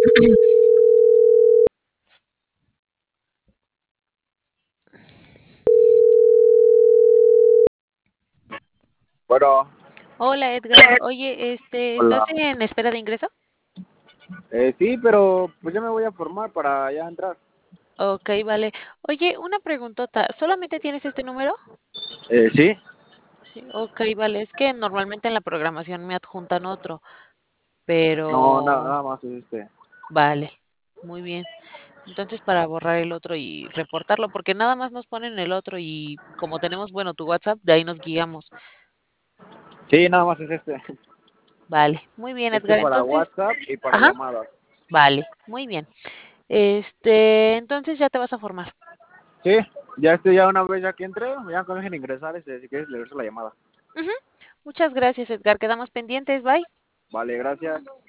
Bueno, Hola Edgar, oye, ¿estás hola. en espera de ingreso? Sí, pero pues ya me voy a formar para ya entrar. Ok, vale. Oye, una preguntota, ¿solamente tienes este número? Sí. Sí, ok, vale. Es que normalmente en la programación me adjuntan otro, No, pero nada más es este. vale, muy bien. Entonces para borrar el otro y reportarlo, porque nada más nos ponen el otro y como tenemos, bueno, tu WhatsApp, de ahí nos guiamos. Sí, nada más es este. Vale, muy bien, Este Edgar. para Entonces, WhatsApp y para ajá, llamadas. vale, muy bien. Entonces ya te vas a formar. Sí, ya ya una vez ya que entre, ya cuando dejen ingresar, si quieres le regreso la llamada. Ujú. Muchas gracias, Edgar. Quedamos pendientes. Bye. Vale, gracias.